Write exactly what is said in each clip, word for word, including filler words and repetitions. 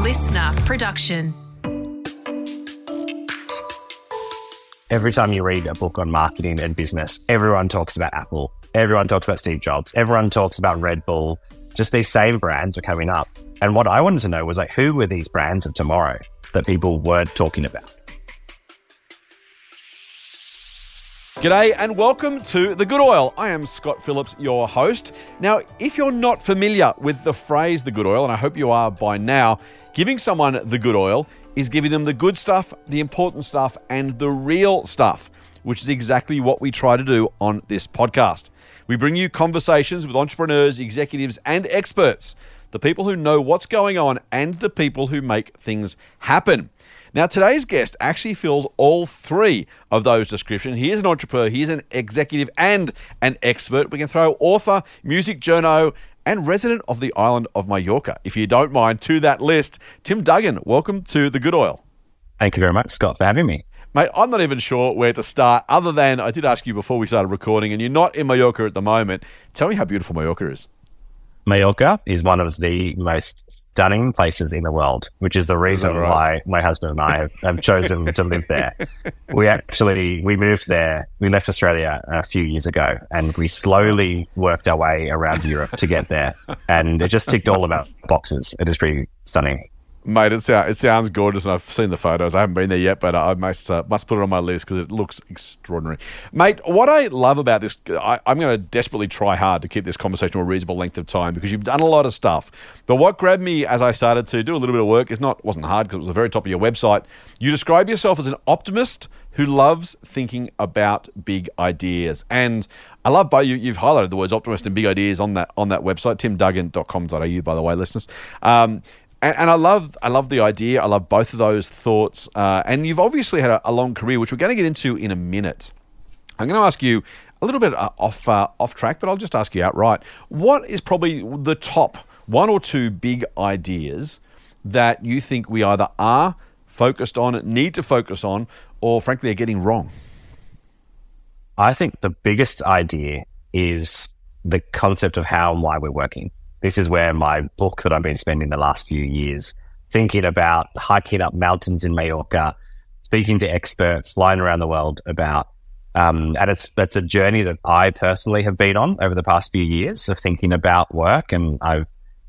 listener production. Every time you read a book on marketing and business, everyone talks about Apple. Everyone talks about Steve Jobs. Everyone talks about Red Bull. Just these same brands are coming up. And what I wanted to know was, like, who were these brands of tomorrow that people weren't talking about? G'day and welcome to The Good Oil. I am Scott Phillips, your host. Now, if you're not familiar with the phrase The Good Oil, and I hope you are by now, giving someone the good oil is giving them the good stuff, the important stuff, and the real stuff, which is exactly what we try to do on this podcast. We bring you conversations with entrepreneurs, executives, and experts, the people who know what's going on and the people who make things happen. Now, today's guest actually fills all three of those descriptions. He is an entrepreneur, he is an executive and an expert. We can throw author, music journo, and resident of the island of Mallorca, if you don't mind, to that list. Tim Duggan, welcome to The Good Oil. Thank you very much, Scott, for having me. Mate, I'm not even sure where to start, other than I did ask you before we started recording, and you're not in Mallorca at the moment. Tell me how beautiful Mallorca is. Mallorca is one of the most stunning places in the world, which is the reason right? why my husband and I have, have chosen to live there. We actually, we moved there, we left Australia a few years ago, and we slowly worked our way around Europe to get there. And it just ticked all of our boxes. It is pretty stunning. Mate, it, sound, it sounds gorgeous, and I've seen the photos. I haven't been there yet, but I must uh, must put it on my list because it looks extraordinary. Mate, what I love about this, I, I'm going to desperately try hard to keep this conversation to a reasonable length of time because you've done a lot of stuff. But what grabbed me as I started to do a little bit of work is not wasn't hard because it was the very top of your website. You describe yourself as an optimist who loves thinking about big ideas. And I love, but you, you've highlighted the words optimist and big ideas on that on that website, tim duggan dot com dot a u, by the way, listeners. Um, And, and I love I love the idea. I love both of those thoughts. Uh, and you've obviously had a, a long career, which we're going to get into in a minute. I'm going to ask you a little bit uh, off uh, off track, but I'll just ask you outright. What is probably the top one or two big ideas that you think we either are focused on, need to focus on, or frankly are getting wrong? I think the biggest idea is the concept of how and why we're working. This is where my book that I've been spending the last few years thinking about hiking up mountains in Mallorca, speaking to experts, flying around the world about. Um, and it's it's a journey that I personally have been on over the past few years of thinking about work. And I've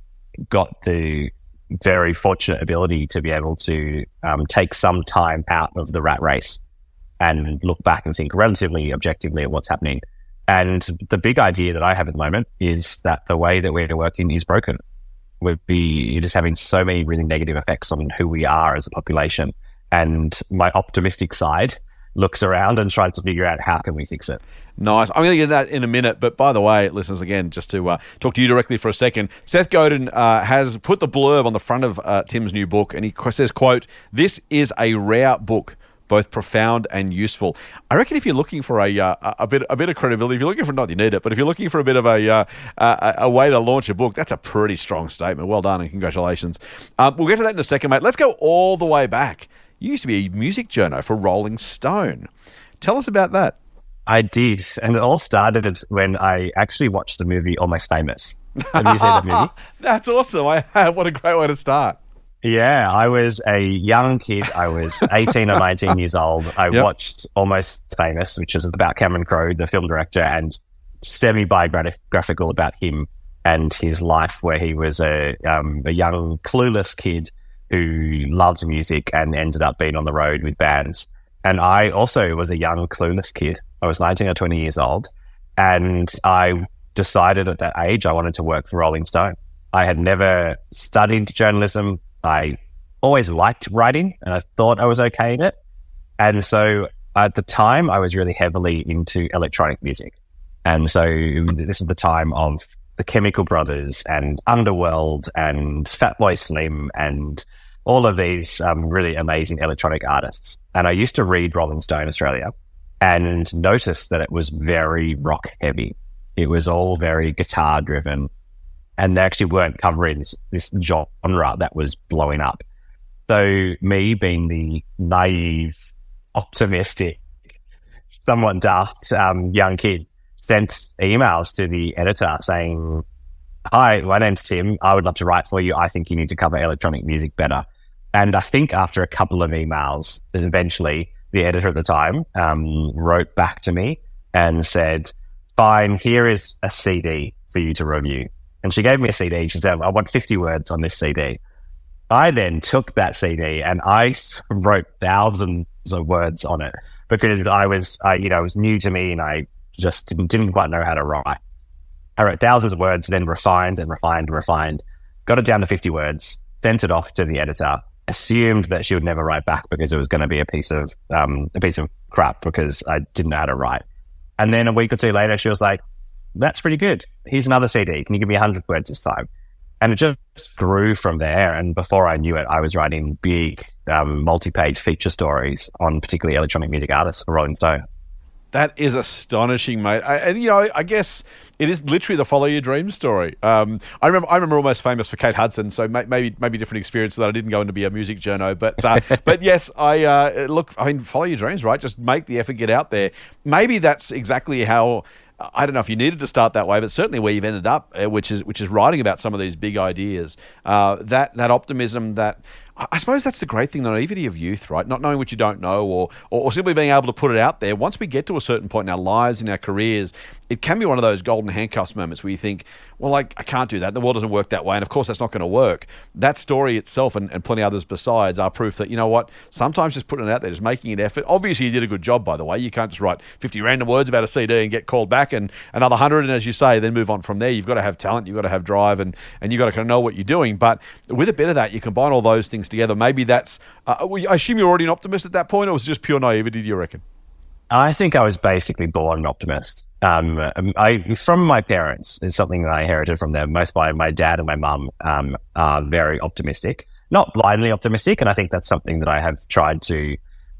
got the very fortunate ability to be able to um, take some time out of the rat race and look back and think relatively objectively at what's happening. And the big idea that I have at the moment is that the way that we're working is broken. We're be, just having so many really negative effects on who we are as a population. And my optimistic side looks around and tries to figure out how can we fix it. Nice. I'm going to get to that in a minute. But by the way, listeners, again, just to uh, talk to you directly for a second, Seth Godin uh, has put the blurb on the front of uh, Tim's new book. And he says, quote, "This is a rare book, both profound and useful." I reckon if you're looking for a uh, a bit a bit of credibility, if you're looking for, not that you need it, but if you're looking for a bit of a uh, a, a way to launch a book, that's a pretty strong statement. Well done and congratulations. Um, we'll get to that in a second, mate. Let's go all the way back. You used to be a music journo for Rolling Stone. Tell us about that. I did, and it all started when I actually watched the movie Almost Famous. Have you seen that movie? That's awesome. I have. What a great way to start. Yeah, I was a young kid. I was eighteen or nineteen years old. I yep. watched Almost Famous, which is about Cameron Crowe, the film director, and semi-biographical about him and his life, where he was a um, a young, clueless kid who loved music and ended up being on the road with bands. And I also was a young, clueless kid. I was nineteen or twenty years old, and I decided at that age I wanted to work for Rolling Stone. I had never studied journalism. I always liked writing and I thought I was okay in it. And so at the time, I was really heavily into electronic music. And so this is the time of the Chemical Brothers and Underworld and Fatboy Slim and all of these um, really amazing electronic artists. And I used to read Rolling Stone Australia and noticed that it was very rock heavy. It was all very guitar driven. And they actually weren't covering this, this genre that was blowing up. So me being the naive, optimistic, somewhat daft um, young kid sent emails to the editor saying, hi, my name's Tim. I would love to write for you. I think you need to cover electronic music better. And I think after a couple of emails, eventually the editor at the time um, wrote back to me and said, fine, here is a C D for you to review. And she gave me a C D. She said, I want fifty words on this C D. I then took that C D and I wrote thousands of words on it because I was, I, you know, it was new to me and I just didn't, didn't quite know how to write. I wrote thousands of words, then refined and refined and refined, got it down to fifty words, sent it off to the editor, assumed that she would never write back because it was going to be a piece of um, a piece of crap because I didn't know how to write. And then a week or two later, she was like, that's pretty good. Here's another C D. Can you give me one hundred words this time? And it just grew from there. And before I knew it, I was writing big um, multi-page feature stories on particularly electronic music artists for Rolling Stone. That is astonishing, mate. I, and, you know, I guess it is literally the follow your dreams story. Um, I remember I remember Almost Famous for Kate Hudson, so may, maybe maybe different experience that I didn't go in to be a music journo. But, uh, but yes, I uh, look, I mean, follow your dreams, right? Just make the effort, get out there. Maybe that's exactly how... I don't know if you needed to start that way, but certainly where you've ended up, uh, which is which is writing about some of these big ideas. Uh, that that optimism, that I suppose that's the great thing, the naivety of youth, right? Not knowing what you don't know, or, or or simply being able to put it out there. Once we get to a certain point in our lives, in our careers, it can be one of those golden handcuffs moments where you think, well, like, I can't do that. The world doesn't work that way. And of course, that's not going to work. That story itself and, and plenty others besides are proof that, you know what, sometimes just putting it out there, just making an effort. Obviously, you did a good job, by the way. You can't just write fifty random words about a C D and get called back and another one hundred, and as you say, then move on from there. You've got to have talent, you've got to have drive, and, and you've got to kind of know what you're doing. But with a bit of that, you combine all those things together. Maybe that's, uh, I assume you're already an optimist at that point, or was it just pure naivety, do you reckon? I think I was basically born an optimist. Um, I, from my parents, it's something that I inherited from them. Most by my dad and my mum um, are very optimistic, not blindly optimistic. And I think that's something that I have tried to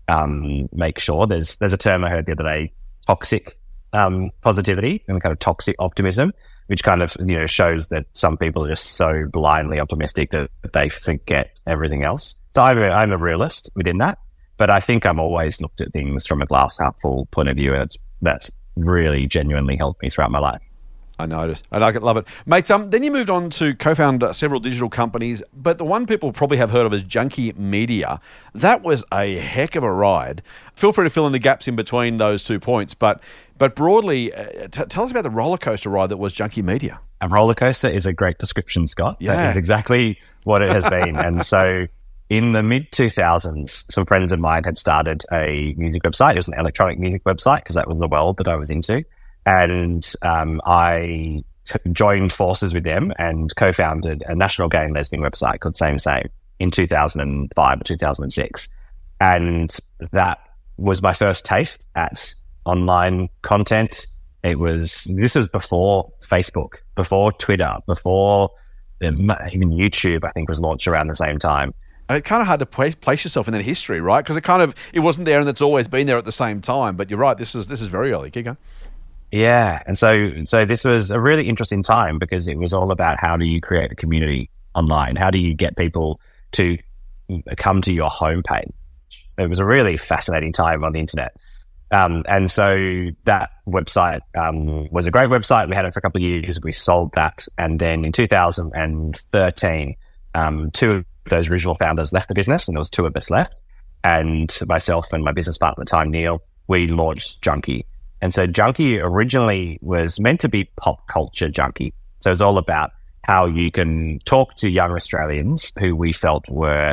um, make sure. There's there's a term I heard the other day, toxic um, positivity and kind of toxic optimism, which kind of, you know, shows that some people are just so blindly optimistic that they forget everything else. So I'm a, I'm a realist within that. But I think I'm always looked at things from a glass half full point of view, and it's, that's really genuinely helped me throughout my life. I noticed. I like it, love it. Mate, um, then you moved on to co-found uh, several digital companies, but the one people probably have heard of is Junkee Media. That was a heck of a ride. Feel free to fill in the gaps in between those two points, but but broadly, uh, t- tell us about the roller coaster ride that was Junkee Media. A roller coaster is a great description, Scott. Yeah. That is exactly what it has been. And so... in the mid two thousands, some friends of mine had started a music website. It was an electronic music website because that was the world that I was into. And um, I joined forces with them and co-founded a national gay and lesbian website called Same Same in two thousand five or two thousand six. And that was my first taste at online content. It was, this was before Facebook, before Twitter, before even YouTube, I think, was launched around the same time. It's kind of hard to place yourself in that history, right? Because it kind of, it wasn't there and it's always been there at the same time. But you're right, this is this is very early. Keep going. Yeah. And so so this was a really interesting time because it was all about how do you create a community online? How do you get people to come to your homepage? It was a really fascinating time on the internet. Um, and so that website um, was a great website. We had it for a couple of years. We sold that. And then in two thousand thirteen, um, two those original founders left the business, and there was two of us left. And myself and my business partner at the time, Neil, we launched Junkee. And so Junkee originally was meant to be pop culture Junkee. So it's all about how you can talk to young Australians who we felt were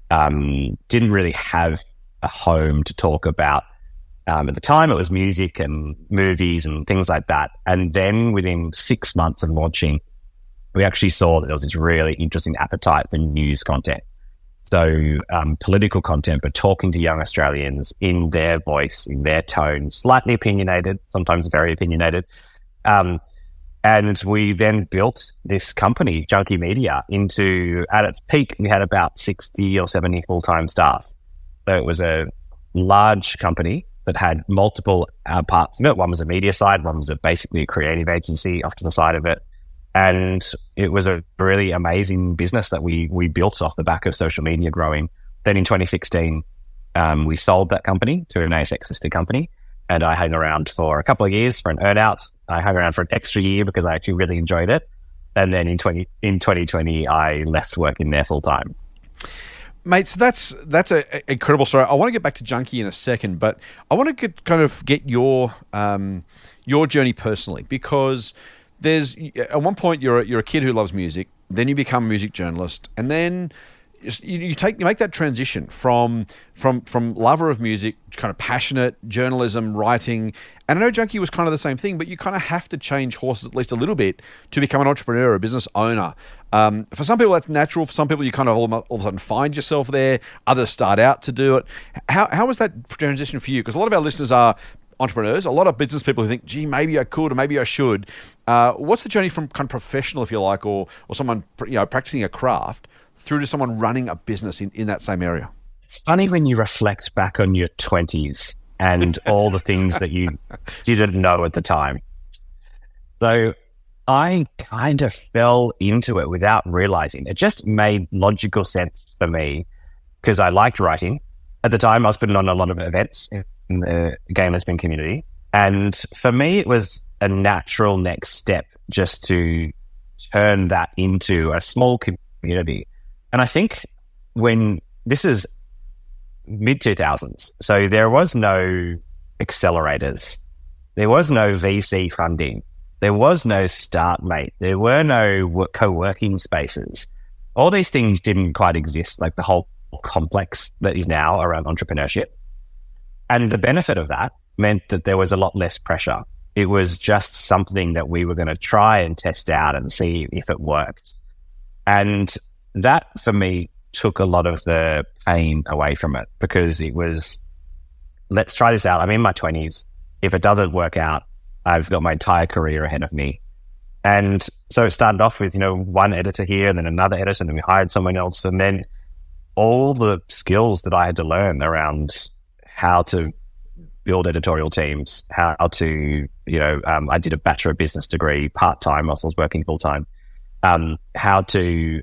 um, didn't really have a home to talk about. Um, at the time, it was music and movies and things like that. And then within six months of launching, we actually saw that there was this really interesting appetite for news content. So um, political content, but talking to young Australians in their voice, in their tone, slightly opinionated, sometimes very opinionated. Um, and we then built this company, Junkee Media, into, at its peak, we had about sixty or seventy full-time staff. So it was a large company that had multiple uh, parts of it. One was a media side, one was a, basically a creative agency off to the side of it. And it was a really amazing business that we we built off the back of social media growing. Then in twenty sixteen, um, we sold that company to an A S X-listed company, and I hung around for a couple of years for an earn-out. I hung around for an extra year because I actually really enjoyed it. and then in twenty in twenty twenty, I left working there full time. Mate, so that's that's an incredible story. I want to get back to Junkee in a second, but I want to get, kind of get your um, your journey personally, because there's at one point you're a, you're a kid who loves music, then you become a music journalist, and then you, you take you make that transition from from from lover of music, kind of passionate journalism, writing. And I know Junkee was kind of the same thing, but you kind of have to change horses at least a little bit to become an entrepreneur, a business owner. Um, for some people, that's natural. For some people, you kind of all, all of a sudden find yourself there. Others start out to do it. How how was that transition for you? Because a lot of our listeners are entrepreneurs, a lot of business people who think, gee, maybe I could or maybe I should. Uh, what's the journey from kind of professional, if you like, or or someone you know practicing a craft through to someone running a business in, in that same area? It's funny when you reflect back on your twenties and all the things that you didn't know at the time. So I kind of fell into it without realizing. It just made logical sense for me because I liked writing. At the time, I was putting on a lot of events in the gay and lesbian community. And for me, it was a natural next step just to turn that into a small community. And I think when this is mid two thousands, so there was no accelerators, there was no V C funding, there was no StartMate, there were no co-working spaces. All these things didn't quite exist, like the whole complex that is now around entrepreneurship. And the benefit of that meant that there was a lot less pressure. It was just something that we were going to try and test out and see if it worked. And that, for me, took a lot of the pain away from it, because it was, let's try this out. I'm in my twenties. If it doesn't work out, I've got my entire career ahead of me. And so it started off with, you know, one editor here and then another editor, and then we hired someone else. And then all the skills that I had to learn around how to build editorial teams, how to, you know, um, I did a Bachelor of Business degree part-time whilst I was working full-time, um, how to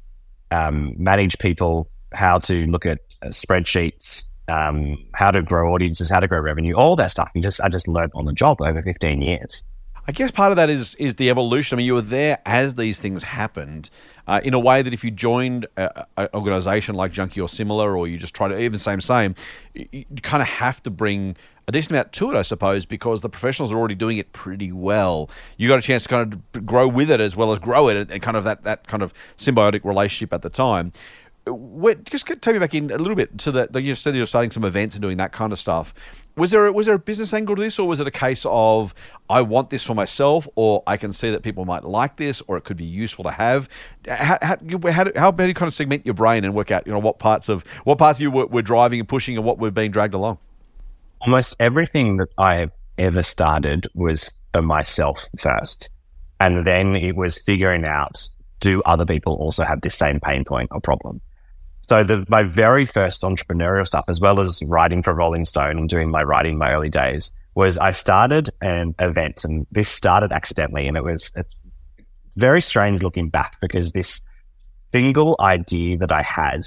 um, manage people, how to look at uh, spreadsheets, um, how to grow audiences, how to grow revenue, all that stuff. And just I just learned on the job over fifteen years. I guess part of that is is the evolution. I mean, you were there as these things happened, uh, in a way that if you joined an organisation like Junkee or similar, or you just try to even same same, you, you kind of have to bring a decent amount to it, I suppose, because the professionals are already doing it pretty well. You got a chance to kind of grow with it as well as grow it, and kind of that that kind of symbiotic relationship at the time. Where, just take me back in a little bit to that. You said you were starting some events and doing that kind of stuff. Was there a, was there a business angle to this, or was it a case of I want this for myself, or I can see that people might like this, or it could be useful to have? How how, how, do, how do you kind of segment your brain and work out, you know, what parts of what parts of you were, were driving and pushing, and what were being dragged along? Almost everything that I have ever started was for myself first, and then it was figuring out, do other people also have this same pain point or problem? So the, my very first entrepreneurial stuff, as well as writing for Rolling Stone and doing my writing in my early days, was I started an event, and this started accidentally, and it was it's very strange looking back, because this single idea that I had,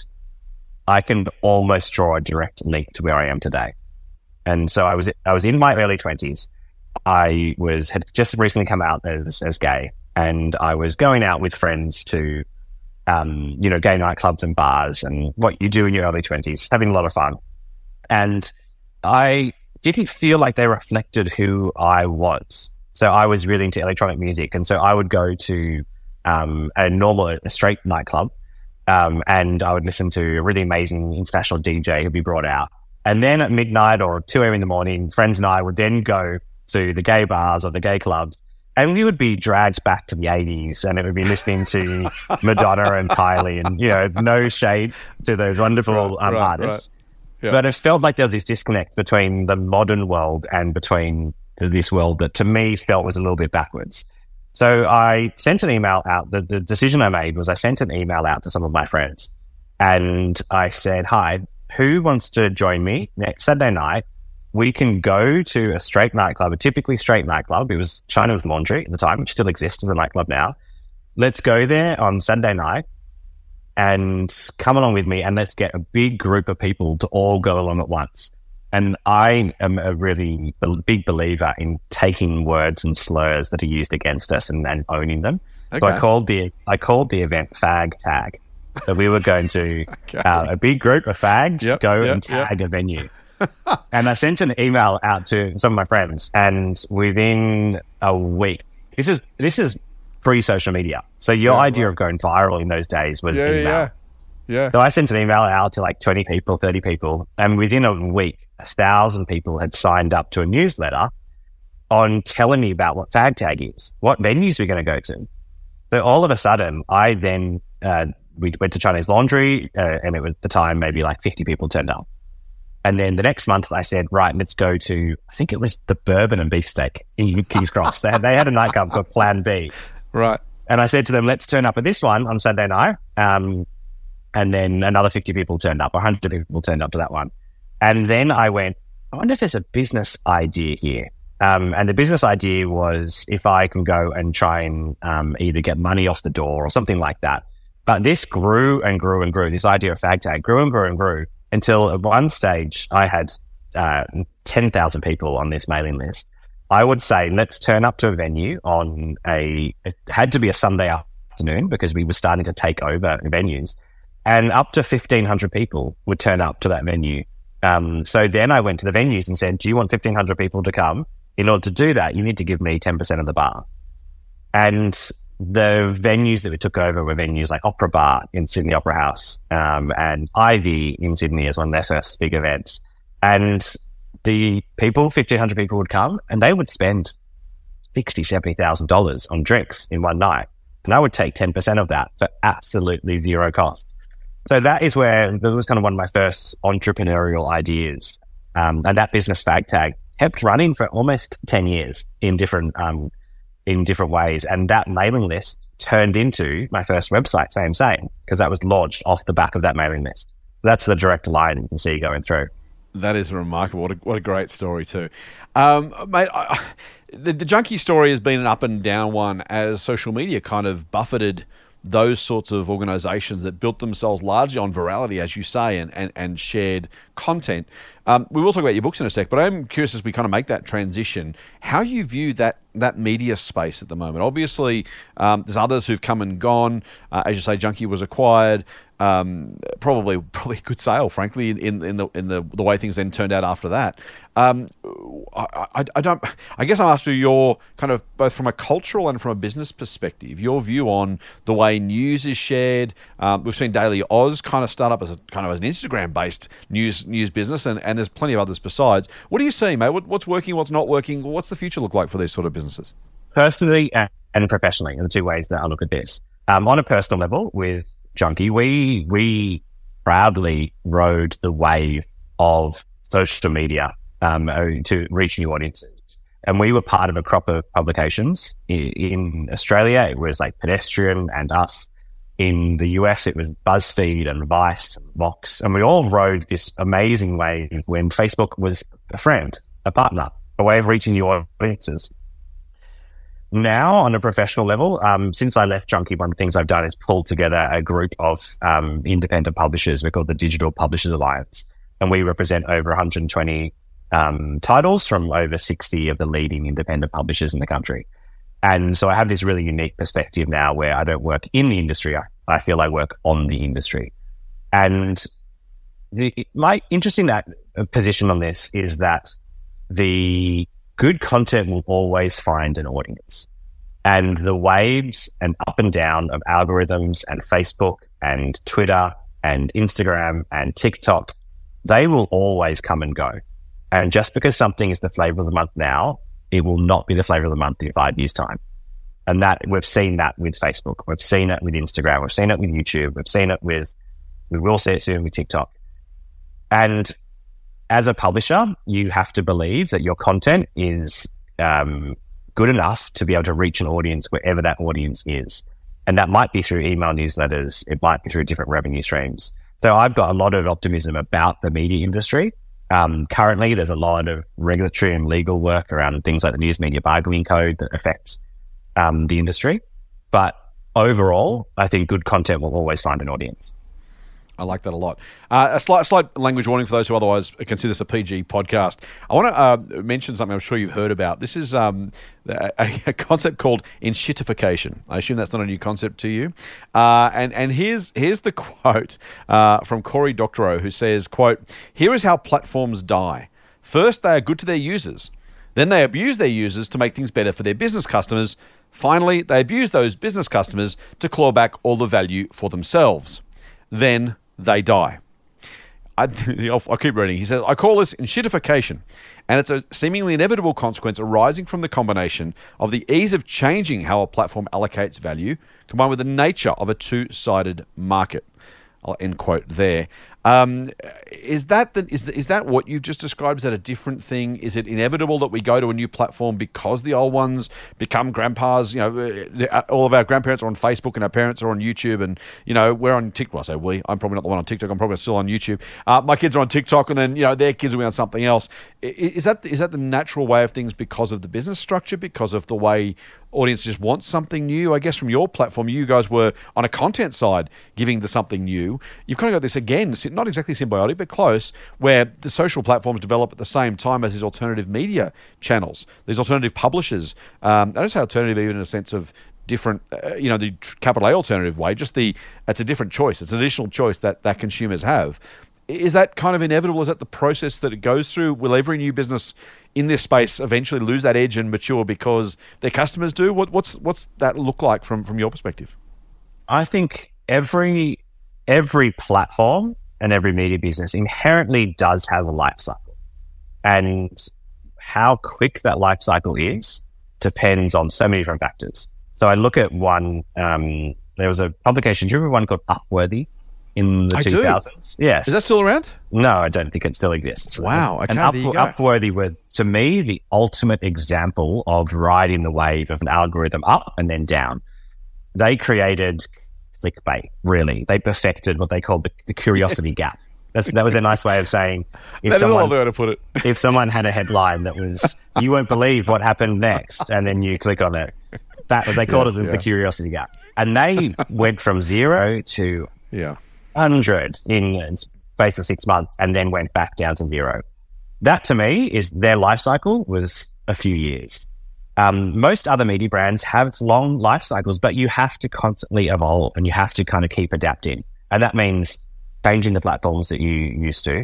I can almost draw a direct link to where I am today. And so I was I was in my early twenties. I was had just recently come out as as gay, and I was going out with friends to Um, you know, gay nightclubs and bars, and what you do in your early twenties, having a lot of fun. And I didn't feel like they reflected who I was. So I was really into electronic music. And so I would go to um, a normal, a straight nightclub, um, and I would listen to a really amazing international D J who'd be brought out. And then at midnight or two a.m. in the morning, friends and I would then go to the gay bars or the gay clubs, and we would be dragged back to the eighties, and it would be listening to Madonna and Kylie, and, you know, no shade to those wonderful right, um, right, artists. Right. Yeah. But it felt like there was this disconnect between the modern world and between this world that to me felt was a little bit backwards. So I sent an email out. The, the decision I made was I sent an email out to some of my friends, and I said, hi, who wants to join me next Saturday night? We can go to a straight nightclub, a typically straight nightclub. It was China's Laundry at the time, which still exists as a nightclub now. Let's go there on Saturday night and come along with me, and let's get a big group of people to all go along at once. And I am a really big believer in taking words and slurs that are used against us and, and owning them. Okay. So I called the I called the event Fag Tag. So we were going to okay. uh, a big group of fags yep, go yep, and tag yep. a venue. And I sent an email out to some of my friends, and within a week, this is this is pre-social media. So your yeah, idea right. of going viral in those days was yeah, email. Yeah, yeah. So I sent an email out to like twenty people, thirty people, and within a week, a thousand people had signed up to a newsletter on telling me about what Fag Tag is, what venues we're going to go to. So all of a sudden, I then uh, we went to Chinese Laundry, uh, and it was at the time maybe like fifty people turned up. And then the next month, I said, right, let's go to, I think it was the Bourbon and Beefsteak in King's Cross. They had, they had a nightclub called Plan B. Right. And I said to them, let's turn up at this one on Sunday night. Um, and then another fifty people turned up, one hundred people turned up to that one. And then I went, I wonder if there's a business idea here. Um, and the business idea was if I can go and try and um, either get money off the door or something like that. But this grew and grew and grew. This idea of Fag Tag grew and grew and grew until at one stage I had uh, ten thousand people on this mailing list. I would say, let's turn up to a venue on a, it had to be a Sunday afternoon because we were starting to take over venues, and up to fifteen hundred people would turn up to that venue. Um, so then I went to the venues and said, do you want fifteen hundred people to come? In order to do that, you need to give me ten percent of the bar. And the venues that we took over were venues like Opera Bar in Sydney Opera House, um, and Ivy in Sydney as one of their first big events. And the people, fifteen hundred people would come, and they would spend sixty thousand dollars, seventy thousand dollars on drinks in one night. And I would take ten percent of that for absolutely zero cost. So that is where, that was kind of one of my first entrepreneurial ideas. Um, and that business, Fag Tag, kept running for almost ten years in different um, in different ways. And that mailing list turned into my first website, Same Same, because that was lodged off the back of that mailing list. That's the direct line you can see going through. That is remarkable. What a, what a great story too. Um, mate, I, the, the junkie story has been an up and down one as social media kind of buffeted those sorts of organizations that built themselves largely on virality, as you say, and, and, and shared content. Um, we will talk about your books in a sec, but I'm curious as we kind of make that transition, how you view that that media space at the moment. Obviously, um, there's others who've come and gone. Uh, as you say, Junkie was acquired. Um, probably, probably a good sale, frankly, in, in the in the the way things then turned out after that. Um, I, I, I don't. I guess I'm after your kind of both from a cultural and from a business perspective, your view on the way news is shared. Um, we've seen Daily Oz kind of start up as a kind of as an Instagram based news news business, and, and there's plenty of others besides. What do you see, mate? What, what's working? What's not working? What's the future look like for these sort of businesses? Personally and professionally, are the two ways that I look at this. Um, on a personal level, with Junkie, we we proudly rode the wave of social media um, to reach new audiences, and we were part of a crop of publications. In, in Australia, it was like Pedestrian and Us. In the U S, it was BuzzFeed and Vice and Vox, and we all rode this amazing wave when Facebook was a friend, a partner, a way of reaching new audiences. Now, on a professional level, um, since I left Junkie, one of the things I've done is pull together a group of um, independent publishers. We're called the Digital Publishers Alliance, and we represent over one hundred twenty um, titles from over sixty of the leading independent publishers in the country. And so I have this really unique perspective now where I don't work in the industry. I, I feel I work on the industry. And the, my interest in that position on this is that the good content will always find an audience. And the waves and up and down of algorithms and Facebook and Twitter and Instagram and TikTok, they will always come and go. And just because something is the flavor of the month now, it will not be the flavor of the month in five years' time. And that we've seen that with Facebook. We've seen it with Instagram. We've seen it with YouTube. We've seen it with, we will see it soon with TikTok. And as a publisher, you have to believe that your content is um, good enough to be able to reach an audience wherever that audience is. And that might be through email newsletters. It might be through different revenue streams. So I've got a lot of optimism about the media industry. Um, currently, there's a lot of regulatory and legal work around things like the News Media Bargaining Code that affects um, the industry. But overall, I think good content will always find an audience. I like that a lot. Uh, a slight, slight language warning for those who otherwise consider this a P G podcast. I want to uh, mention something I'm sure you've heard about. This is um, a, a concept called enshittification. I assume that's not a new concept to you. Uh, and and here's here's the quote uh, from Cory Doctorow, who says, quote, "Here is how platforms die. First, they are good to their users. Then they abuse their users to make things better for their business customers. Finally, they abuse those business customers to claw back all the value for themselves. Then they die." I, I'll keep reading. He says, "I call this enshittification, and it's a seemingly inevitable consequence arising from the combination of the ease of changing how a platform allocates value, combined with the nature of a two-sided market." I'll end quote there. Um, is that the, is, is that what you've just described? Is that a different thing? Is it inevitable that we go to a new platform because the old ones become grandpas? You know, all of our grandparents are on Facebook and our parents are on YouTube, and you know we're on TikTok. Well, I say we. I'm probably not the one on TikTok. I'm probably still on YouTube. Uh, my kids are on TikTok, and then you know their kids will be on something else. Is that is that the natural way of things because of the business structure? Because of the way audience just want something new? I guess from your platform, you guys were on a content side giving the something new. You've kind of got this again, not exactly symbiotic, but close, where the social platforms develop at the same time as these alternative media channels, these alternative publishers. Um, I don't say alternative even in a sense of different, uh, you know, the capital A alternative way, just the, it's a different choice. It's an additional choice that, that consumers have. Is that kind of inevitable? Is that the process that it goes through? Will every new business in this space eventually lose that edge and mature because their customers do? What, what's what's that look like from, from your perspective? I think every every platform and every media business inherently does have a life cycle. And how quick that life cycle is depends on so many different factors. So I look at one, um, there was a publication, do you remember one called Upworthy? In the I two thousands. Do. Yes. Is that still around? No, I don't think it still exists. Wow. Okay, and Up, there you go. Upworthy were, to me, the ultimate example of riding the wave of an algorithm up and then down. They created clickbait, really. They perfected what they called the, the curiosity gap. That's, that was a nice way of saying if that someone, is a way to put it. if someone had a headline that was, you won't believe what happened next, and then you click on it. That they called yes, it yeah. the curiosity gap. And they went from zero to yeah. one hundred in a space of six months and then went back down to zero. That, to me, is their life cycle was a few years. Um, most other media brands have long life cycles, but you have to constantly evolve and you have to kind of keep adapting. And that means changing the platforms that you used to,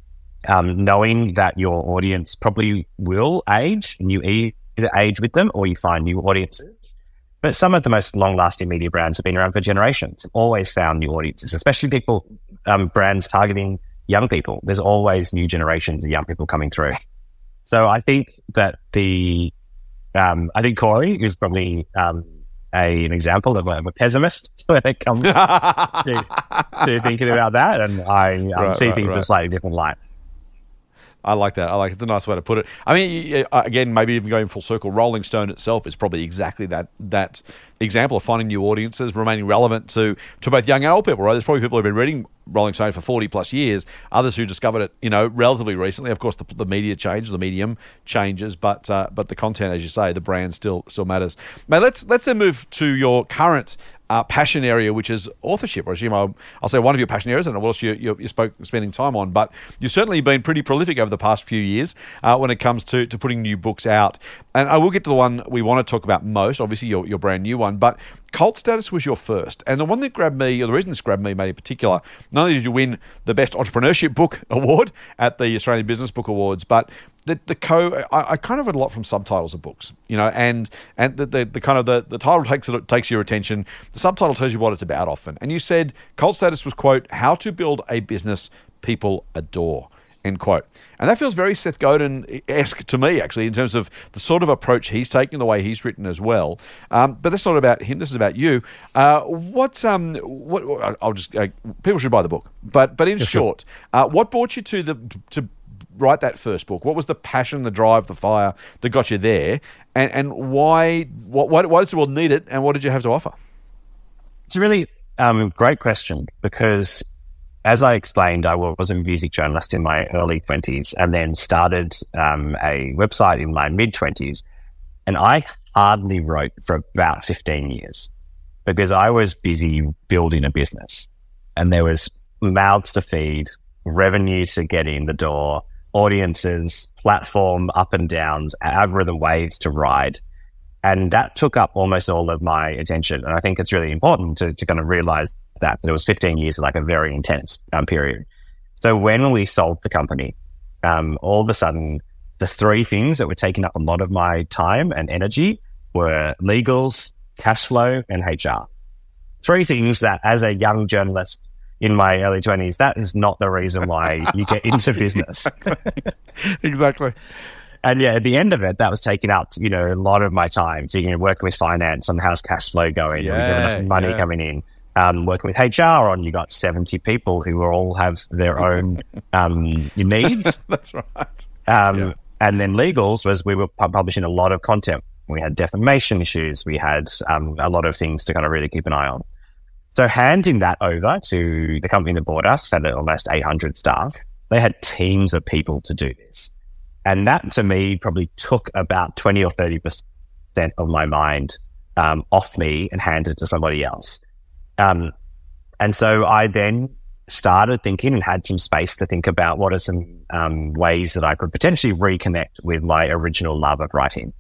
um, knowing that your audience probably will age and you either age with them or you find new audiences. But some of the most long-lasting media brands have been around for generations, always found new audiences, especially people, um, brands targeting young people. There's always new generations of young people coming through. So I think that the, um, I think Cory is probably um, a, an example of a, of a pessimist when it comes to, to thinking about that. And I um, right, see right, things right. in a slightly different light. I like that. I like it. It's a nice way to put it. I mean, again, maybe even going full circle, Rolling Stone itself is probably exactly that that example of finding new audiences, remaining relevant to, to both young and old people, right? There's probably people who have been reading Rolling Stone for forty plus years, others who discovered it, you know, relatively recently. Of course, the, the media changes, the medium changes, but uh, but the content, as you say, the brand still still matters. Mate, let's, let's then move to your current Uh, passion area, which is authorship. I assume I'll, I'll say one of your passion areas, and what else you, you, you spoke spending time on. But you've certainly been pretty prolific over the past few years uh, when it comes to, to putting new books out. And I will get to the one we want to talk about most, obviously your, your brand new one. But Cult Status was your first. And the one that grabbed me, or the reason this grabbed me, mate, in particular, not only did you win the Best Entrepreneurship Book Award at the Australian Business Book Awards, but the the co I, I kind of read a lot from subtitles of books, you know, and and the, the, the kind of the, the title takes it takes your attention. The subtitle tells you what it's about often. And you said Cult Status was, quote, how to build a business people adore, end quote. And that feels very Seth Godin-esque to me, actually, in terms of the sort of approach he's taking, the way he's written as well. Um, but that's not about him. This is about you. Uh, what um what I'll just uh, people should buy the book. But but in yeah, short, sure. uh, what brought you to the to write that first book? What was the passion, the drive, the fire that got you there? And and why what why, why does the world need it? And what did you have to offer? It's a really um, great question, because as I explained, I was a music journalist in my early twenties and then started um, a website in my mid-twenties. And I hardly wrote for about fifteen years because I was busy building a business. And there was mouths to feed, revenue to get in the door, audiences, platform up and downs, algorithm waves to ride. And that took up almost all of my attention. And I think it's really important to, to kind of realize that, that it was fifteen years of like a very intense um, period. So when we sold the company, um, all of a sudden, the three things that were taking up a lot of my time and energy were legals, cash flow, and H R. Three things that as a young journalist in my early twenties, that is not the reason why you get into business. Exactly. And yeah, at the end of it, that was taking up, you know, a lot of my time, figuring, working with finance on how's cash flow going, yeah, we have enough money yeah. coming in, um, working with H R on, you got seventy people who all have their own um, needs. That's right. Um, yeah. And then legals was we were publishing a lot of content. We had defamation issues. We had um, a lot of things to kind of really keep an eye on. So handing that over to the company that bought us, had almost eight hundred staff. They had teams of people to do this. And that, to me, probably took about twenty or thirty percent of my mind um, off me and handed it to somebody else. Um, and so I then started thinking and had some space to think about what are some um, ways that I could potentially reconnect with my original love of writing.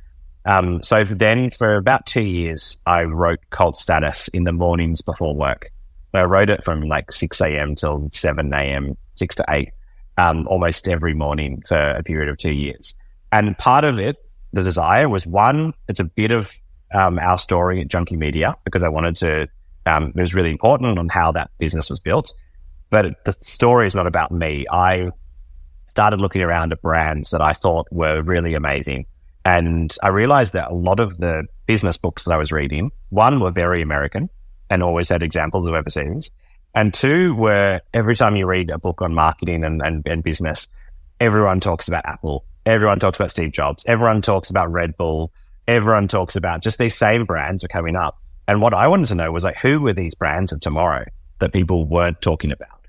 Um, so then for about two years, I wrote Cult Status in the mornings before work. I wrote it from like six a.m. till seven a.m., six to eight. Um, almost every morning for a period of two years. And part of it, the desire was one, it's a bit of um, our story at Junkie Media because I wanted to, um, it was really important on how that business was built. But it, the story is not about me. I started looking around at brands that I thought were really amazing. And I realized that a lot of the business books that I was reading, one, were very American and always had examples of overseas. And two, were every time you read a book on marketing and, and, and business, everyone talks about Apple. Everyone talks about Steve Jobs. Everyone talks about Red Bull. Everyone talks about just these same brands are coming up. And what I wanted to know was like, who were these brands of tomorrow that people weren't talking about?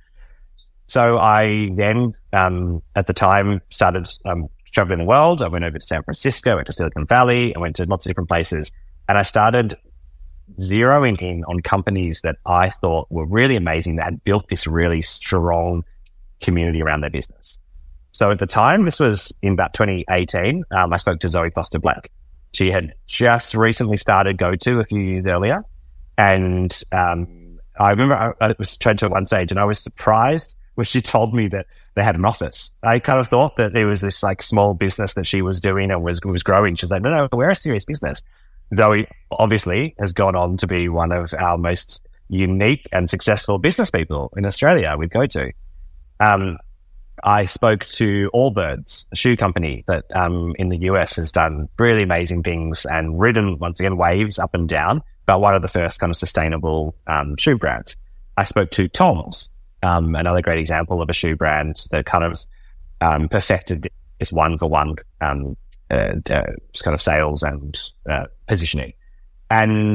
So I then, um, at the time, started um, traveling the world. I went over to San Francisco, went to Silicon Valley, I went to lots of different places. And I started zeroing in on companies that I thought were really amazing that had built this really strong community around their business. So at the time, this was in about twenty eighteen, um, I spoke to Zoe Foster-Black. She had just recently started GoTo a few years earlier. And um, I remember I, I was trying to at one stage and I was surprised when she told me that they had an office. I kind of thought that there was this like small business that she was doing and was, was growing. She's like, no, no, we're a serious business. Zoe obviously has gone on to be one of our most unique and successful business people in Australia with GoTo. Um, I spoke to Allbirds, a shoe company that um, in the U S has done really amazing things and ridden, once again, waves up and down, but one of the first kind of sustainable um, shoe brands. I spoke to Toms, um, another great example of a shoe brand that kind of um, perfected this one-for-one um Uh, uh, kind of sales and uh, positioning. And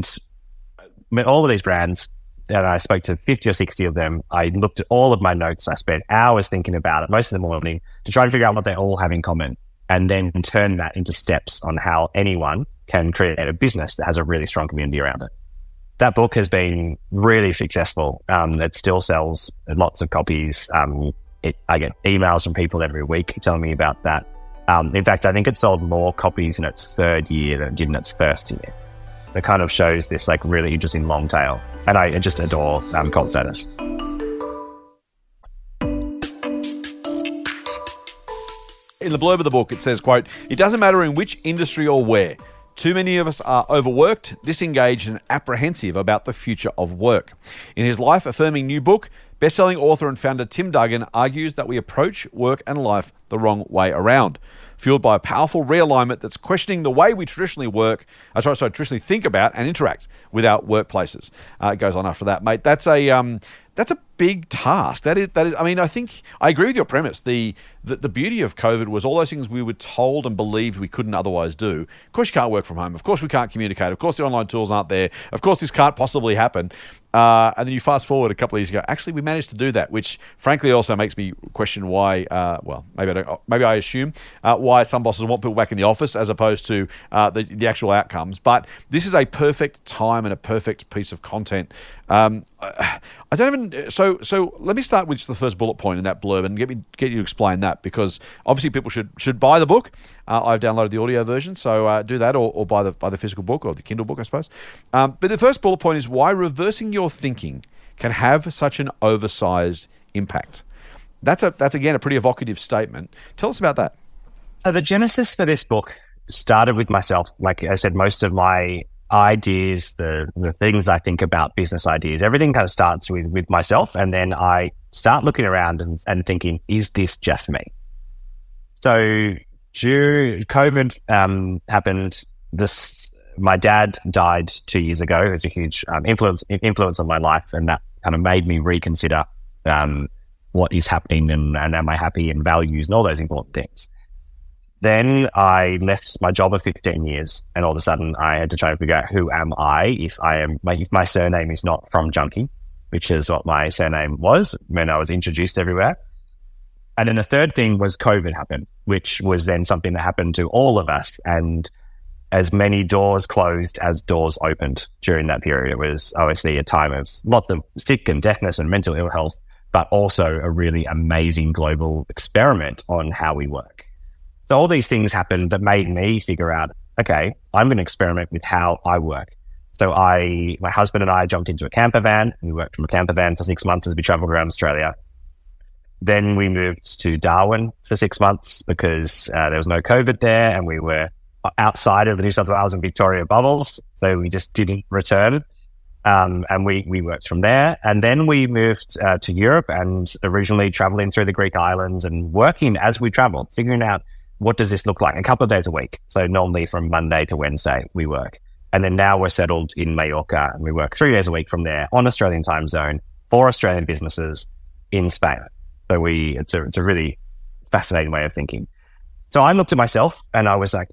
met all of these brands, and I spoke to fifty or sixty of them. I looked at all of my notes. I spent hours thinking about it, most of the morning, to try and figure out what they all have in common, and then turn that into steps on how anyone can create a business that has a really strong community around it. That book has been really successful. Um, it still sells lots of copies. Um, it, I get emails from people every week telling me about that. Um, in fact, I think it sold more copies in its third year than it did in its first year. It kind of shows this like really interesting long tail. And I just adore um, Cult Status. In the blurb of the book, it says, quote, "It doesn't matter in which industry or where. Too many of us are overworked, disengaged, and apprehensive about the future of work." In his life-affirming new book, best-selling author and founder Tim Duggan argues that we approach work and life the wrong way around, fueled by a powerful realignment that's questioning the way we traditionally work, uh, sorry, sorry, traditionally think about and interact with our workplaces. Uh, it goes on after that, mate. That's a um, that's a big task. That is, that is. I mean, I think I agree with your premise. The, the the beauty of COVID was all those things we were told and believed we couldn't otherwise do. Of course, you can't work from home. Of course, we can't communicate. Of course, the online tools aren't there. Of course, this can't possibly happen. Uh, and then you fast forward a couple of years ago. Actually, we managed to do that, which frankly also makes me question why. Uh, well, maybe I don't. Maybe I assume uh, why some bosses want people back in the office as opposed to uh, the the actual outcomes. But this is a perfect time and a perfect piece of content. Um, I, I don't even. So so let me start with just the first bullet point in that blurb and get me get you to explain that, because obviously people should should buy the book. Uh, I've downloaded the audio version, so uh, do that, or, or buy the buy the physical book or the Kindle book, I suppose. Um, but the first bullet point is why reversing your thinking can have such an oversized impact. That's a that's again a pretty evocative statement. Tell us about that. So the genesis for this book started with myself. Like I said, most of my ideas, the the things I think about, business ideas, everything kind of starts with with myself, and then I start looking around and, and thinking, is this just me? So during COVID um, happened. This my dad died two years ago. It was a huge um, influence influence on my life, and that kind of made me reconsider um, what is happening and, and am I happy, and values and all those important things. Then I left my job of fifteen years, and all of a sudden I had to try to figure out, who am I if I am my, if my surname is not from Junkie, which is what my surname was when I was introduced everywhere. And then the third thing was COVID happened, which was then something that happened to all of us. And as many doors closed as doors opened during that period, it was obviously a time of lots of sick and deafness and mental ill health, but also a really amazing global experiment on how we work. So all these things happened that made me figure out, okay, I'm going to experiment with how I work. So I, my husband and I jumped into a camper van. We worked from a camper van for six months as we traveled around Australia. Then we moved to Darwin for six months because uh, there was no COVID there, and we were outside of the New South Wales and Victoria bubbles. So we just didn't return. Um, and we, we worked from there. And then we moved uh, to Europe, and originally traveling through the Greek islands and working as we traveled, figuring out, what does this look like? A couple of days a week. So normally from Monday to Wednesday, we work. And then now we're settled in Mallorca, and we work three days a week from there on Australian time zone for Australian businesses in Spain. So we, it's a, it's a really fascinating way of thinking. So I looked at myself and I was like,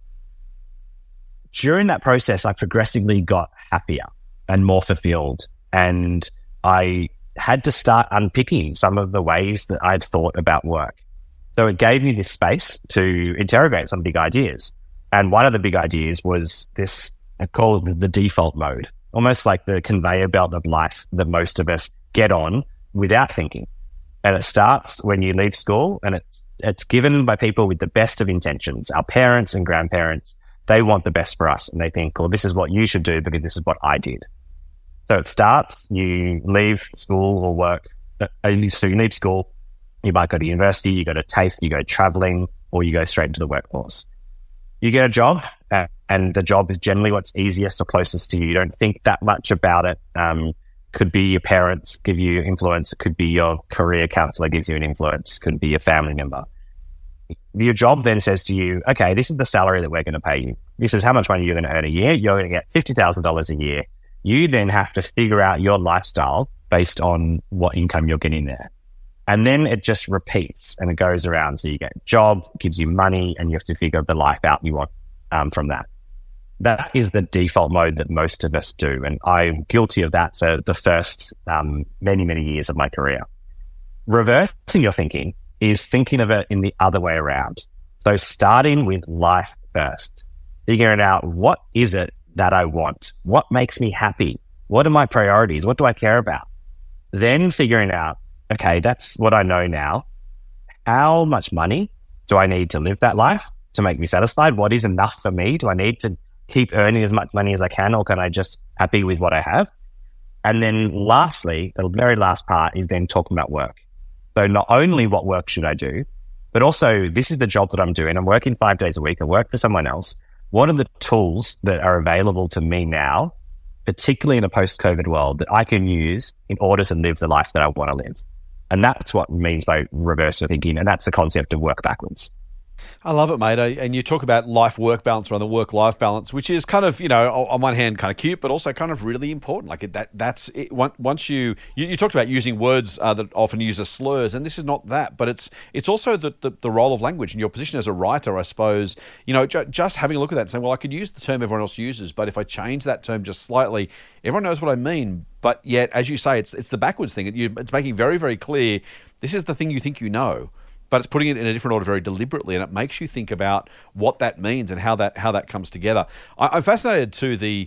during that process, I progressively got happier and more fulfilled. And I had to start unpicking some of the ways that I'd thought about work. So it gave me this space to interrogate some big ideas. And one of the big ideas was this, I call it the default mode, almost like the conveyor belt of life that most of us get on without thinking. And it starts when you leave school, and it's, it's given by people with the best of intentions. Our parents and grandparents, they want the best for us, and they think, well, this is what you should do because this is what I did. So it starts, you leave school or work, uh, so you leave school, you might go to university, you go to TAFE, you go traveling, or you go straight into the workforce. You get a job, uh, and the job is generally what's easiest or closest to you. You don't think that much about it. Um, could be your parents give you influence. It could be your career counselor gives you an influence. Could be a family member. Your job then says to you, okay, this is the salary that we're going to pay you. This is how much money you're going to earn a year. You're going to get fifty thousand dollars a year. You then have to figure out your lifestyle based on what income you're getting there. And then it just repeats and it goes around. So you get a job, gives you money, and you have to figure the life out you want um, from that. That is the default mode that most of us do. And I'm guilty of that for the first um, many, many years of my career. Reversing your thinking is thinking of it in the other way around. So starting with life first, figuring out, what is it that I want? What makes me happy? What are my priorities? What do I care about? Then figuring out, okay, that's what I know now. How much money do I need to live that life to make me satisfied? What is enough for me? Do I need to keep earning as much money as I can, or can I just happy with what I have? And then lastly, the very last part is then talking about work. So not only what work should I do, but also this is the job that I'm doing. I'm working five days a week. I work for someone else. What are the tools that are available to me now, particularly in a post-COVID world, that I can use in order to live the life that I want to live? And that's what it means by reverse thinking. And that's the concept of work backwards. I love it, mate. And you talk about life-work balance, or the work-life balance, which is kind of, you know, on one hand, kind of cute, but also kind of really important. Like that, that's it. Once you, you, you talked about using words uh, that often use as slurs, and this is not that, but it's it's also the, the, the role of language and your position as a writer, I suppose. You know, ju- just having a look at that and saying, well, I could use the term everyone else uses, but if I change that term just slightly, everyone knows what I mean. But yet, as you say, it's it's the backwards thing. It, you, it's making very, very clear this is the thing you think you know, but it's putting it in a different order very deliberately, and it makes you think about what that means and how that how that comes together. I, I'm fascinated too. The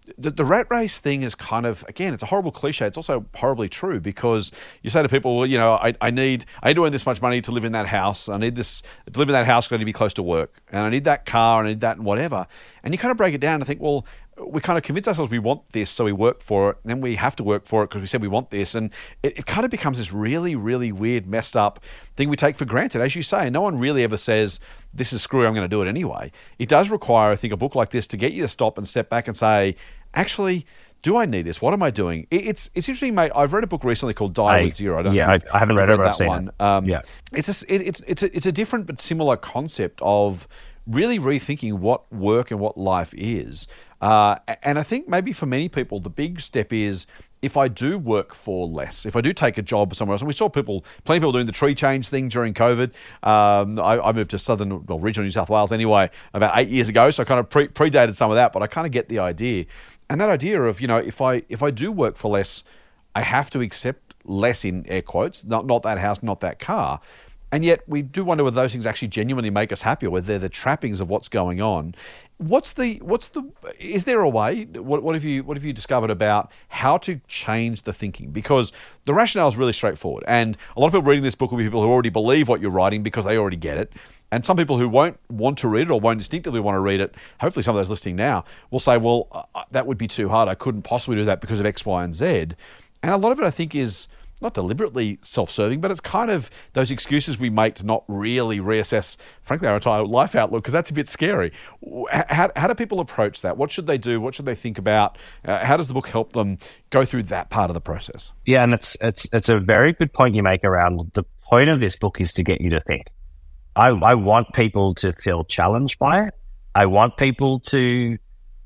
the, the rat race thing is kind of, again, it's a horrible cliche. It's also horribly true, because you say to people, well, you know, I, I need I need to earn this much money to live in that house. I need this to live in that house because I need to be close to work, and I need that car, and I need that, and whatever. And you kind of break it down and think, well, we kind of convince ourselves we want this, so we work for it, and then we have to work for it because we said we want this, and it, it kind of becomes this really, really weird, messed up thing we take for granted. As you say, no one really ever says, this is screwy, I'm going to do it anyway. It does require, I think, a book like this to get you to stop and step back and say, actually, do I need this? What am I doing? It, it's it's interesting, mate. I've read a book recently called Die I, with Zero. I don't yeah, know I, if I haven't read, read it, that I've seen one. It. Um, yeah, it's a, it, it's it's a, it's a different but similar concept of really rethinking what work and what life is. Uh, and I think maybe for many people, the big step is, if I do work for less, if I do take a job somewhere else, and we saw people, plenty of people doing the tree change thing during COVID. Um, I, I moved to southern, well, regional New South Wales anyway, about eight years ago, so I kind of pre- predated some of that, but I kind of get the idea. And that idea of, you know, if I if I do work for less, I have to accept less, in air quotes, not not that house, not that car. And yet we do wonder whether those things actually genuinely make us happy, or whether they're the trappings of what's going on. What's the, what's the, is there a way, what, what have you, what have you discovered about how to change the thinking? Because the rationale is really straightforward. And a lot of people reading this book will be people who already believe what you're writing because they already get it. And some people who won't want to read it or won't instinctively want to read it, hopefully some of those listening now, will say, well, uh, that would be too hard. I couldn't possibly do that because of X, Y, and Z. And a lot of it, I think, is not deliberately self-serving, but it's kind of those excuses we make to not really reassess, frankly, our entire life outlook, because that's a bit scary. How, how do people approach that? What should they do? What should they think about? Uh, how does the book help them go through that part of the process? Yeah, and it's it's it's a very good point you make around the point of this book is to get you to think. I, I want people to feel challenged by it. I want people to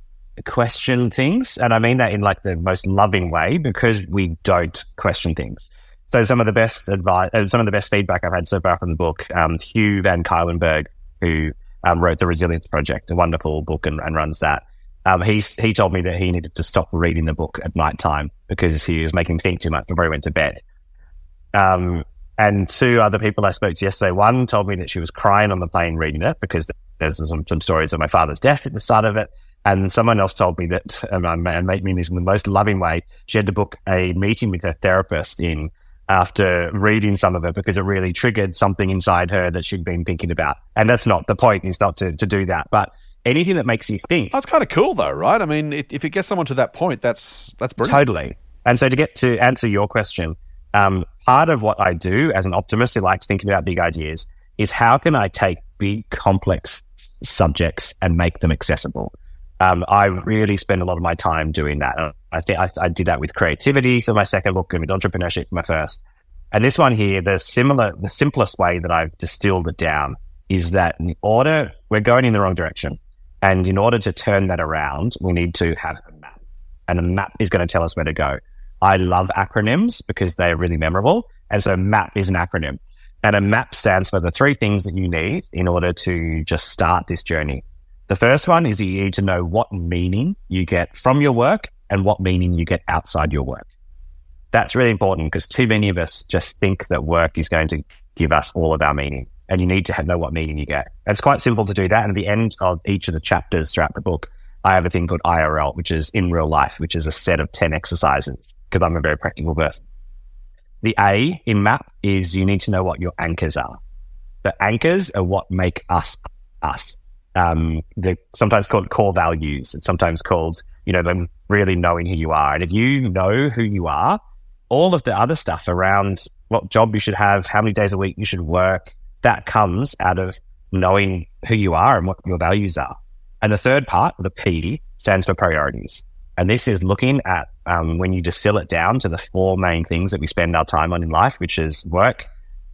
question things, and I mean that in like the most loving way, because we don't question things. So some of the best advice, uh, some of the best feedback I've had so far from the book, um, Hugh Van Cuylenberg, who um, wrote The Resilience Project, a wonderful book, and, and runs that. Um, he he told me that he needed to stop reading the book at night time because he was making him think too much before he went to bed. Um, and two other people I spoke to yesterday, one told me that she was crying on the plane reading it because there's some, some stories of my father's death at the start of it. And someone else told me that, um, and made me this in the most loving way, she had to book a meeting with her therapist in after reading some of it because it really triggered something inside her that she'd been thinking about. And that's not the point, is not to, to do that. But anything that makes you think. Oh, it's kind of cool though, right? I mean, it, if it gets someone to that point, that's that's brilliant. Totally. And so to get to answer your question, um, part of what I do as an optimist who likes thinking about big ideas is how can I take big, complex subjects and make them accessible? Um, I really spend a lot of my time doing that. I think I, I did that with creativity for my second book and with entrepreneurship for my first. And this one here, the similar, the simplest way that I've distilled it down is that in order, we're going in the wrong direction. And in order to turn that around, we need to have a map. And a map is going to tell us where to go. I love acronyms because they're really memorable. And so MAP is an acronym. And a map stands for the three things that you need in order to just start this journey. The first one is you need to know what meaning you get from your work and what meaning you get outside your work. That's really important because too many of us just think that work is going to give us all of our meaning, and you need to have, know what meaning you get. And it's quite simple to do that. And at the end of each of the chapters throughout the book, I have a thing called I R L, which is in real life, which is a set of ten exercises because I'm a very practical person. The A in MAP is you need to know what your anchors are. The anchors are what make us us. Um, they're sometimes called core values. It's sometimes called, you know, them really knowing who you are. And if you know who you are, all of the other stuff around what job you should have, how many days a week you should work, that comes out of knowing who you are and what your values are. And the third part, the P, stands for priorities. And this is looking at um, when you distill it down to the four main things that we spend our time on in life, which is work,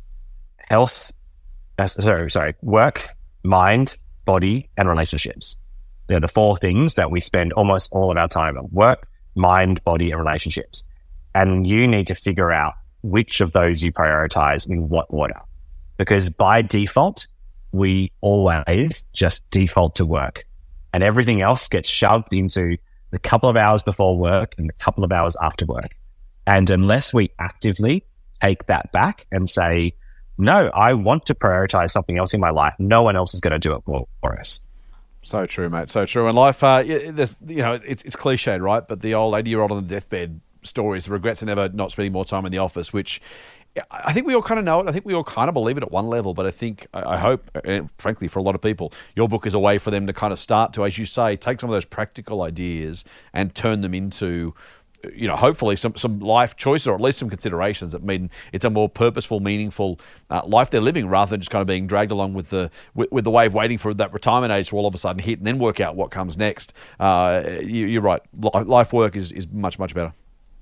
health, uh, sorry, sorry, work, mind, body, and relationships. They're the four things that we spend almost all of our time on: work, mind, body, and relationships. And you need to figure out which of those you prioritize in what order. Because by default, we always just default to work. And everything else gets shoved into the couple of hours before work and the couple of hours after work. And unless we actively take that back and say, no, I want to prioritize something else in my life, no one else is going to do it for, for us. So true, mate. So true. And life, uh, there's, you know, it's it's cliched, right? But the old eighty-year-old on the deathbed stories, the regrets are never not spending more time in the office, which I think we all kind of know it. I think we all kind of believe it at one level. But I think, I hope, and frankly, for a lot of people, your book is a way for them to kind of start to, as you say, take some of those practical ideas and turn them into, you know, hopefully some, some life choices, or at least some considerations that mean it's a more purposeful, meaningful uh, life they're living, rather than just kind of being dragged along with the with, with the wave, waiting for that retirement age to all of a sudden hit and then work out what comes next. Uh, you, you're right. Life work is, is much, much better.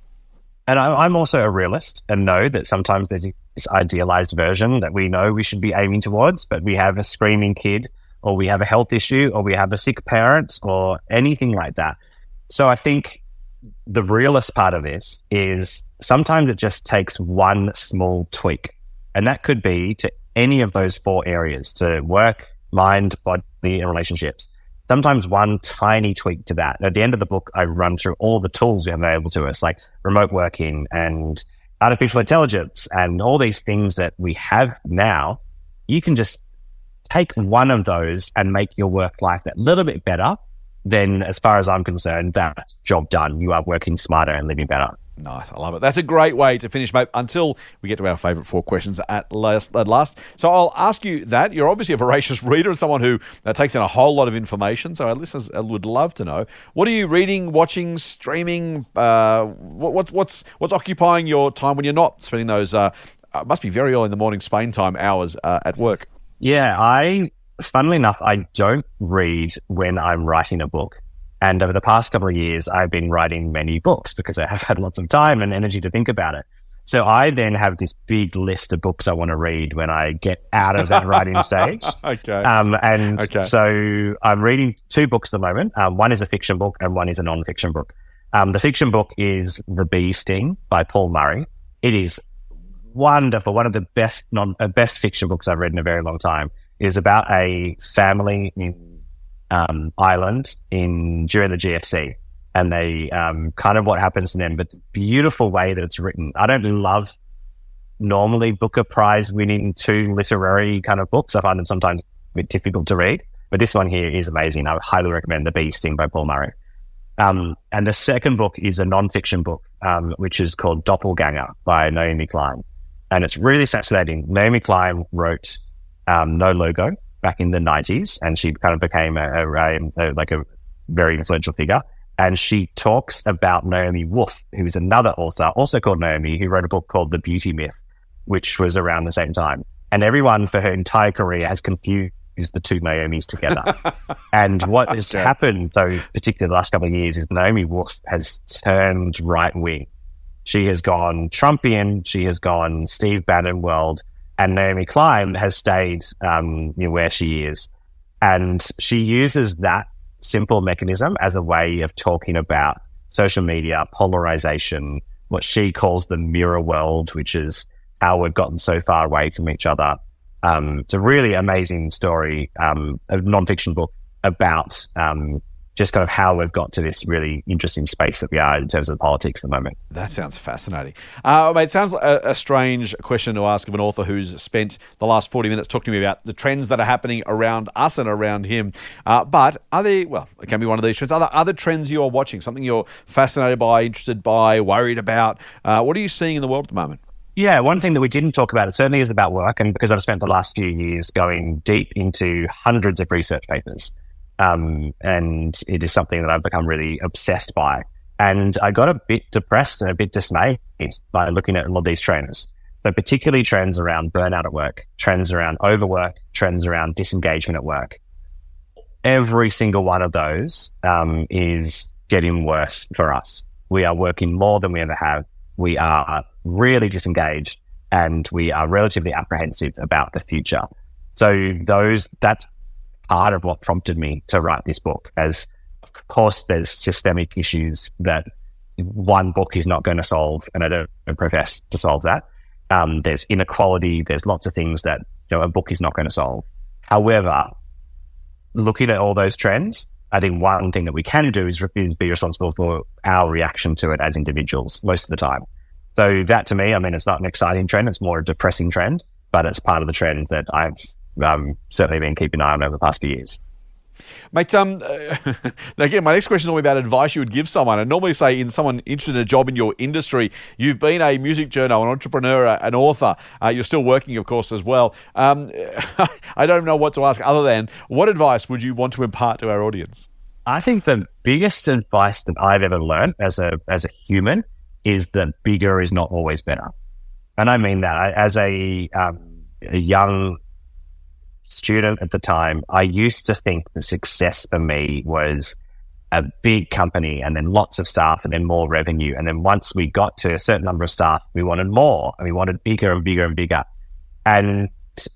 And I'm also a realist and know that sometimes there's this idealized version that we know we should be aiming towards, but we have a screaming kid, or we have a health issue, or we have a sick parent, or anything like that. So I think the realist part of this is sometimes it just takes one small tweak. And that could be to any of those four areas, to work, mind, body, and relationships. Sometimes one tiny tweak to that. At the end of the book, I run through all the tools we have available to us, like remote working and artificial intelligence and all these things that we have now. You can just take one of those and make your work life that little bit better. Then, as far as I'm concerned, that's job done. You are working smarter and living better. Nice. I love it. That's a great way to finish, mate, until we get to our favourite four questions at last, at last. So I'll ask you that. You're obviously a voracious reader and someone who uh, takes in a whole lot of information. So our listeners uh, would love to know, what are you reading, watching, streaming? Uh, what, what's, what's, what's occupying your time when you're not spending those, uh, uh, must be very early in the morning Spain time hours uh, at work? Yeah, I, funnily enough, I don't read when I'm writing a book. And over the past couple of years, I've been writing many books because I have had lots of time and energy to think about it. So I then have this big list of books I want to read when I get out of that writing stage. Okay. Um, and okay. so I'm reading two books at the moment. Um, one is a fiction book and one is a non-fiction book. Um, the fiction book is The Bee Sting by Paul Murray. It is wonderful. One of the best non uh, best fiction books I've read in a very long time. It is about a family in Um, Ireland in during the G F C, and they um, kind of what happens to them, but the beautiful way that it's written. I don't love normally Booker Prize winning two literary kind of books. I find them sometimes a bit difficult to read, but this one here is amazing. I would highly recommend The Bee Sting by Paul Murray. Um, and the second book is a non-fiction book, um, which is called Doppelganger by Naomi Klein, and it's really fascinating. Naomi Klein wrote um, No Logo back in the nineties, and she kind of became a, a, a like a very influential figure. And she talks about Naomi Wolf, who is another author, also called Naomi, who wrote a book called The Beauty Myth, which was around the same time. And everyone for her entire career has confused the two Naomis together. And what has okay. happened, though, particularly the last couple of years, is Naomi Wolf has turned right-wing. She has gone Trumpian, she has gone Steve Bannon world, and Naomi Klein has stayed um, you know, where she is. And she uses that simple mechanism as a way of talking about social media, polarization, what she calls the mirror world, which is how we've gotten so far away from each other. Um, it's a really amazing story, um, a nonfiction book about um, just kind of how we've got to this really interesting space that we are in terms of politics at the moment. That sounds fascinating. Uh, mate, it sounds like a, a strange question to ask of an author who's spent the last forty minutes talking to me about the trends that are happening around us and around him. Uh, but are there, well, it can be one of these trends. Are there other trends you're watching, something you're fascinated by, interested by, worried about? Uh, what are you seeing in the world at the moment? Yeah, one thing that we didn't talk about, it certainly is about work, and because I've spent the last few years going deep into hundreds of research papers, Um, and it is something that I've become really obsessed by. And I got a bit depressed and a bit dismayed by looking at a lot of these trends. So particularly trends around burnout at work, trends around overwork, trends around disengagement at work. Every single one of those um, is getting worse for us. We are working more than we ever have. We are really disengaged, and we are relatively apprehensive about the future. So those, that's part of what prompted me to write this book. As of course there's systemic issues that one book is not going to solve, and I don't profess to solve that. Um, there's inequality, there's lots of things that you know, a book is not going to solve. However, looking at all those trends, I think one thing that we can do is, is be responsible for our reaction to it as individuals most of the time. So that to me, I mean, it's not an exciting trend, it's more a depressing trend, but it's part of the trend that I've Um, certainly been keeping an eye on over the past few years. Mate, um, again, my next question is all about advice you would give someone. And normally say in someone interested in a job in your industry, you've been a music journal, an entrepreneur, an author. Uh, you're still working, of course, as well. Um, I don't know what to ask other than, what advice would you want to impart to our audience? I think the biggest advice that I've ever learned as a as a human is that bigger is not always better. And I mean that. I, as a, um, a young student at the time, I used to think that success for me was a big company and then lots of staff and then more revenue. And then once we got to a certain number of staff, we wanted more and we wanted bigger and bigger and bigger. And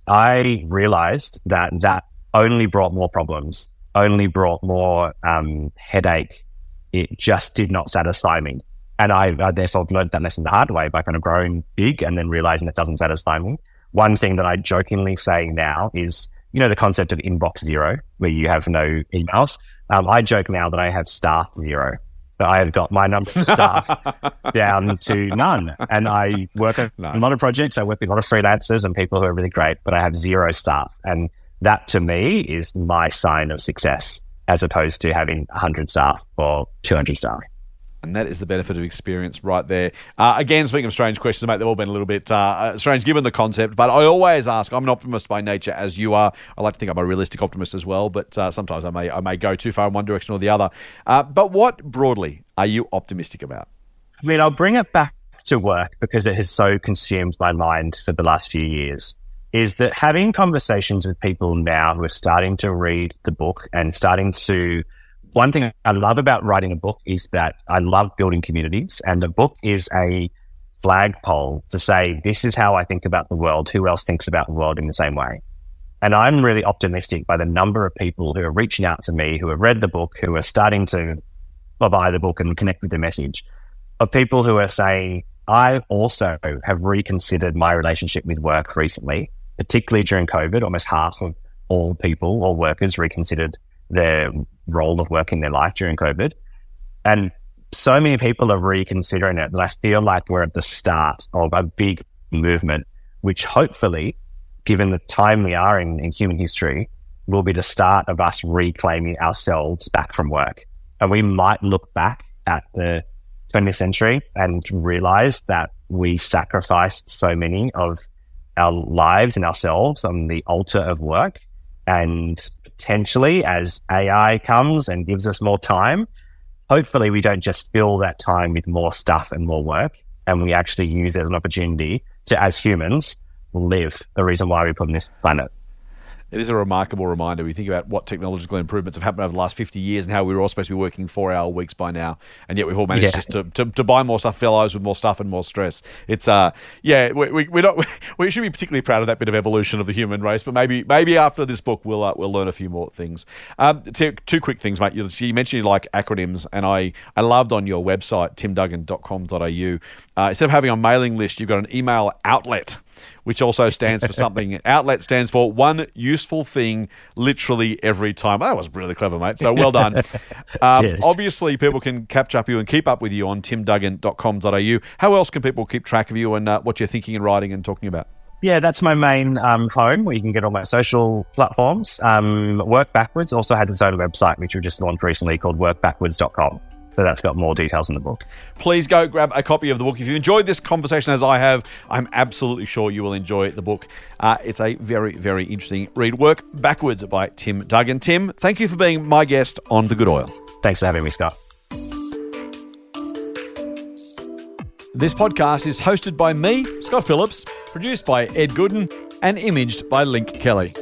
I realized that that only brought more problems, only brought more um, headache. It just did not satisfy me. And I, I therefore learned that lesson the hard way by kind of growing big and then realizing it doesn't satisfy me. One thing that I jokingly say now is, you know, the concept of inbox zero, where you have no emails. Um, I joke now that I have staff zero. That I have got my number of staff down to none. And I work on nice. a lot of projects. I work with a lot of freelancers and people who are really great, but I have zero staff. And that to me is my sign of success, as opposed to having one hundred staff or two hundred staff. And that is the benefit of experience right there. Uh, again, speaking of strange questions, mate, they've all been a little bit uh, strange given the concept, but I always ask, I'm an optimist by nature as you are. I like to think I'm a realistic optimist as well, but uh, sometimes I may I may go too far in one direction or the other. Uh, but what, broadly, are you optimistic about? I mean, I'll bring it back to work because it has so consumed my mind for the last few years, is that having conversations with people now who are starting to read the book and starting to... One thing I love about writing a book is that I love building communities, and a book is a flagpole to say, this is how I think about the world. Who else thinks about the world in the same way? And I'm really optimistic by the number of people who are reaching out to me, who have read the book, who are starting to buy the book and connect with the message, of people who are saying, I also have reconsidered my relationship with work recently, particularly during COVID. Almost half of all people or workers reconsidered their role of work in their life during COVID. And so many people are reconsidering it that I feel like we're at the start of a big movement, which hopefully, given the time we are in, in human history, will be the start of us reclaiming ourselves back from work. And we might look back at the twentieth century and realize that we sacrificed so many of our lives and ourselves on the altar of work. And potentially, as A I comes and gives us more time, hopefully we don't just fill that time with more stuff and more work, and we actually use it as an opportunity to, as humans, live the reason why we put on this planet. It is a remarkable reminder. We think about what technological improvements have happened over the last fifty years and how we were all supposed to be working four-hour weeks by now, and yet we've all managed yeah. just to, to, to buy more stuff, fill our lives with more stuff and more stress. It's uh, yeah, we we we, don't, we should be particularly proud of that bit of evolution of the human race. But maybe maybe after this book, we'll uh, we'll learn a few more things. Um, two, two quick things, mate. You, you mentioned you like acronyms, and I I loved on your website tim duggan dot com dot a u. Uh, instead of having a mailing list, you've got an email outlet, which also stands for something. Outlet stands for one useful thing literally every time. That was really clever, mate. So well done. Um, obviously, people can catch up with you and keep up with you on tim duggan dot com dot a u. How else can people keep track of you and uh, what you're thinking and writing and talking about? Yeah, that's my main um, home where you can get all my social platforms. Um, Work Backwards also has its own website, which we just launched recently, called work backwards dot com. So that's got more details in the book. Please go grab a copy of the book. If you enjoyed this conversation as I have, I'm absolutely sure you will enjoy the book. Uh, it's a very, very interesting read. Work Backwards by Tim Duggan. Tim, thank you for being my guest on The Good Oil. Thanks for having me, Scott. This podcast is hosted by me, Scott Phillips, produced by Ed Gooden, and imaged by Link Kelly.